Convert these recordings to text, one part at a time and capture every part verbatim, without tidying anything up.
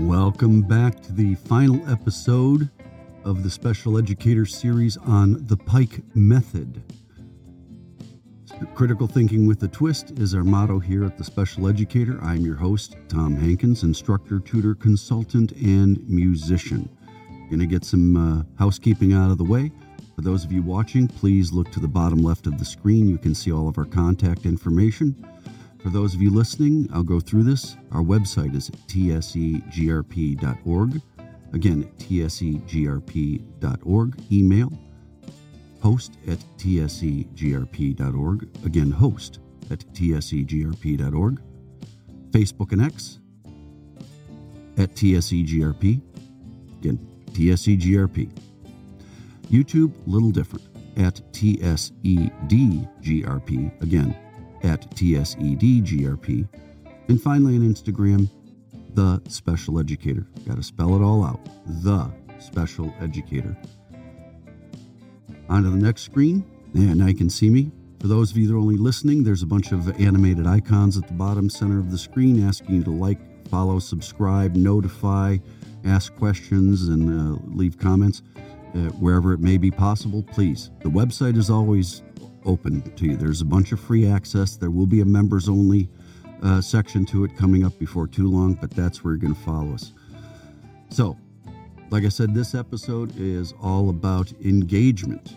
Welcome back to the final episode of the Special Educator series on the Pike Method. Critical thinking with a twist is our motto here at the Special Educator. I'm your host, Tom Hankins, instructor, tutor, consultant, and musician. Going to get some uh, housekeeping out of the way. For those of you watching, please look to the bottom left of the screen. You can see all of our contact information. For those of you listening, I'll go through this. Our website is t s e g r p dot org. Again, t s e g r p dot org. Email, host at t s e g r p dot org. Again, host at t s e g r p dot org. Facebook and X at t s e g r p. Again, t s e g r p. YouTube, a little different, at t s e d g r p. Again, at T S E D G R P. And finally on Instagram, The Special Educator. Got to spell it all out. The Special Educator. On to the next screen. And now you can see me. For those of you that are only listening, there's a bunch of animated icons at the bottom center of the screen asking you to like, follow, subscribe, notify, ask questions, and uh, leave comments. Uh, wherever it may be possible, please. The website is always open to you. There's a bunch of free access. There will be a members only uh, section to it coming up before too long, but that's where you're going to follow us. So, like I said, this episode is all about engagement.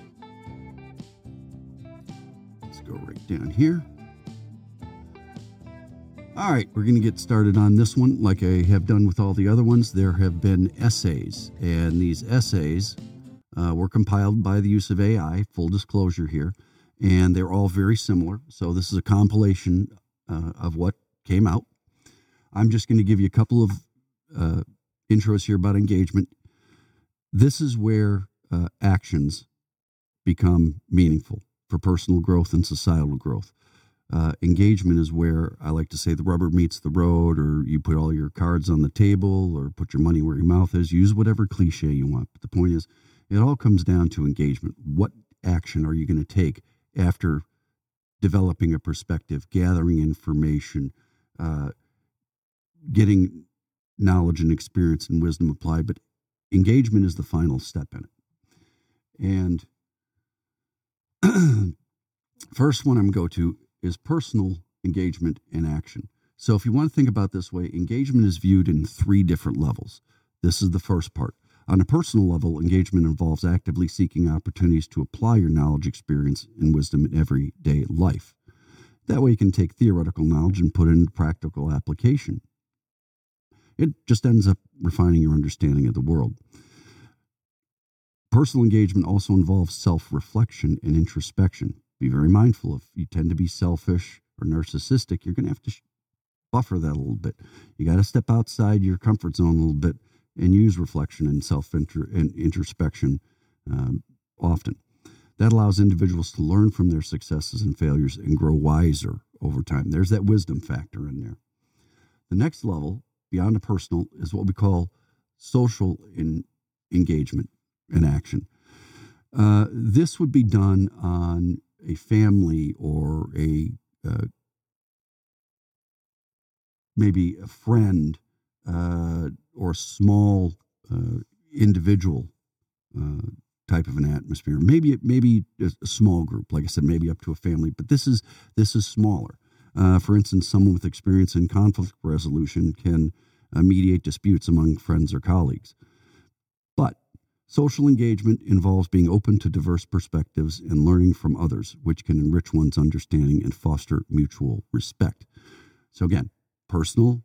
Let's go right down here. All right, we're going to get started on this one. Like I have done with all the other ones, there have been essays, and these essays uh, were compiled by the use of A I, full disclosure here. And they're all very similar. So this is a compilation uh, of what came out. I'm just going to give you a couple of uh, intros here about engagement. This is where uh, actions become meaningful for personal growth and societal growth. Uh, engagement is where I like to say the rubber meets the road, or you put all your cards on the table, or put your money where your mouth is. Use whatever cliche you want. But the point is, it all comes down to engagement. What action are you going to take after developing a perspective, gathering information, uh, getting knowledge and experience and wisdom applied? But engagement is the final step in it. And first one I'm going to go to is personal engagement and action. So if you want to think about it this way, engagement is viewed in three different levels. This is the first part. On a personal level, engagement involves actively seeking opportunities to apply your knowledge, experience, and wisdom in everyday life. That way you can take theoretical knowledge and put it into practical application. It just ends up refining your understanding of the world. Personal engagement also involves self-reflection and introspection. Be very mindful. If you tend to be selfish or narcissistic, you're going to have to buffer that a little bit. You got to step outside your comfort zone a little bit and use reflection and self-introspection um, often. That allows individuals to learn from their successes and failures and grow wiser over time. There's that wisdom factor in there. The next level, beyond the personal, is what we call social in engagement and action. Uh, this would be done on a family or a uh, maybe a friend, uh, or a small uh, individual uh, type of an atmosphere. Maybe maybe a small group, like I said, maybe up to a family. But this is this is smaller. Uh, for instance, someone with experience in conflict resolution can uh, mediate disputes among friends or colleagues. But social engagement involves being open to diverse perspectives and learning from others, which can enrich one's understanding and foster mutual respect. So again, personal.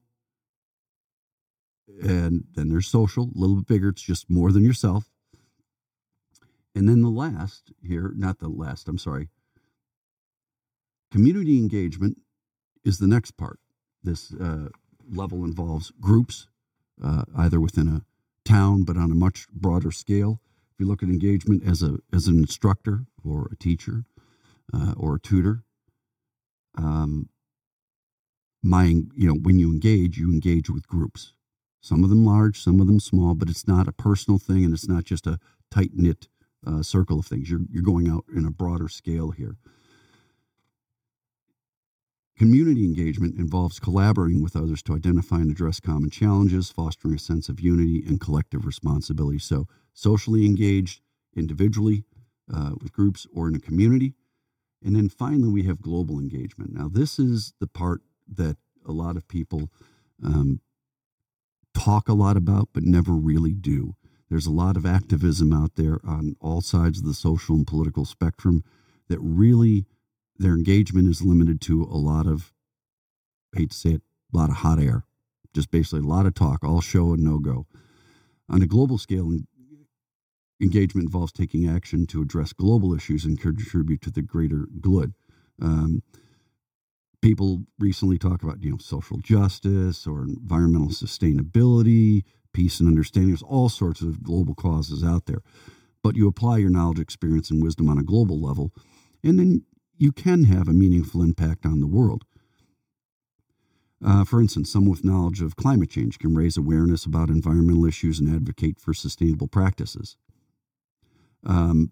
And then there's social, a little bit bigger. It's just more than yourself. And then the last here, not the last, I'm sorry. Community engagement is the next part. This uh, level involves groups, uh, either within a town, but on a much broader scale. If you look at engagement as a as an instructor or a teacher uh, or a tutor, um, my you know when you engage, you engage with groups. Some of them large, some of them small, but it's not a personal thing, and it's not just a tight-knit uh, circle of things. You're you're going out in a broader scale here. Community engagement involves collaborating with others to identify and address common challenges, fostering a sense of unity and collective responsibility. So socially engaged individually, uh, with groups, or in a community. And then finally, we have global engagement. Now, this is the part that a lot of people um, talk a lot about, but never really do. There's a lot of activism out there on all sides of the social and political spectrum that really, their engagement is limited to a lot of, I hate to say it, a lot of hot air. Just basically a lot of talk, all show and no go. On a global scale, engagement involves taking action to address global issues and contribute to the greater good. Um, people recently talk about, you know, social justice or environmental sustainability, peace and understanding. There's all sorts of global causes out there. But you apply your knowledge, experience, and wisdom on a global level, and then you can have a meaningful impact on the world. Uh, for instance, someone with knowledge of climate change can raise awareness about environmental issues and advocate for sustainable practices. Um,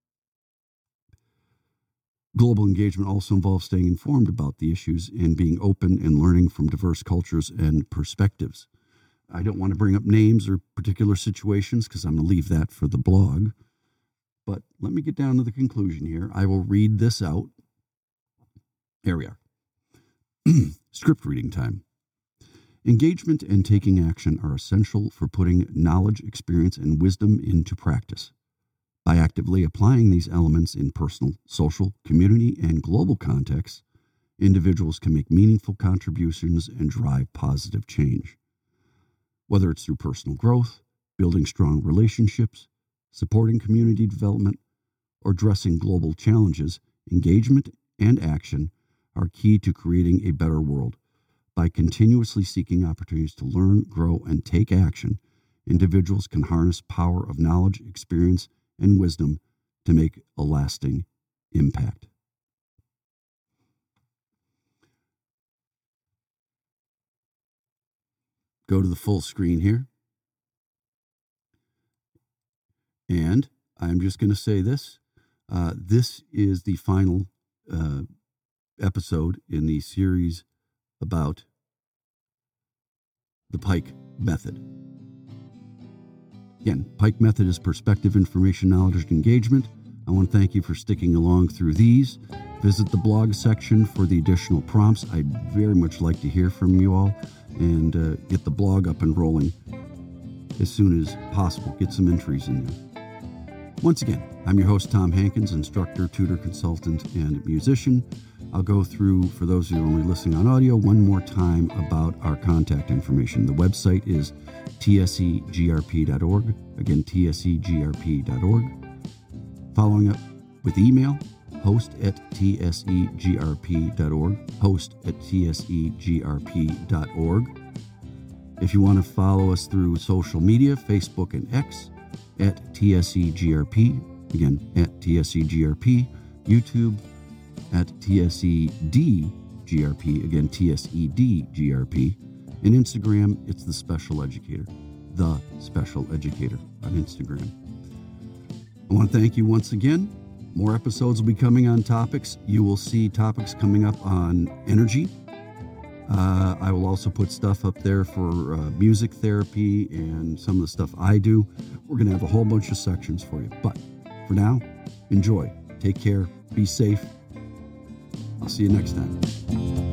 global engagement also involves staying informed about the issues and being open and learning from diverse cultures and perspectives. I don't want to bring up names or particular situations because I'm going to leave that for the blog. But let me get down to the conclusion here. I will read this out. Here we are. Script reading time. Engagement and taking action are essential for putting knowledge, experience, and wisdom into practice. By actively applying these elements in personal, social, community, and global contexts, individuals can make meaningful contributions and drive positive change. Whether it's through personal growth, building strong relationships, supporting community development, or addressing global challenges, engagement and action are key to creating a better world. By continuously seeking opportunities to learn, grow, and take action, individuals can harness power of knowledge, experience, and wisdom to make a lasting impact. Go to the full screen here. And I'm just going to say this. Uh, this is the final uh, episode in the series about the Pike Method. Again, Pike Method is perspective, information, knowledge, and engagement. I want to thank you for sticking along through these. Visit the blog section for the additional prompts. I'd very much like to hear from you all and uh, get the blog up and rolling as soon as possible. Get some entries in there. Once again, I'm your host, Tom Hankins, instructor, tutor, consultant, and musician. I'll go through, for those who are only listening on audio, one more time about our contact information. The website is T S E G R P dot org. Again, T S E G R P dot org. Following up with email, host at T S E G R P dot org, host at T S E G R P dot org. If you want to follow us through social media, Facebook and X, at T S E G R P, again, at T S E G R P, YouTube, at T S E D G R P, again, T S E D G R P, and Instagram, it's The Special Educator, The Special Educator on Instagram. I want to thank you once again. More episodes will be coming on topics. You will see topics coming up on energy. Uh, I will also put stuff up there for uh, music therapy and some of the stuff I do. We're going to have a whole bunch of sections for you. But for now, enjoy. Take care. Be safe. I'll see you next time.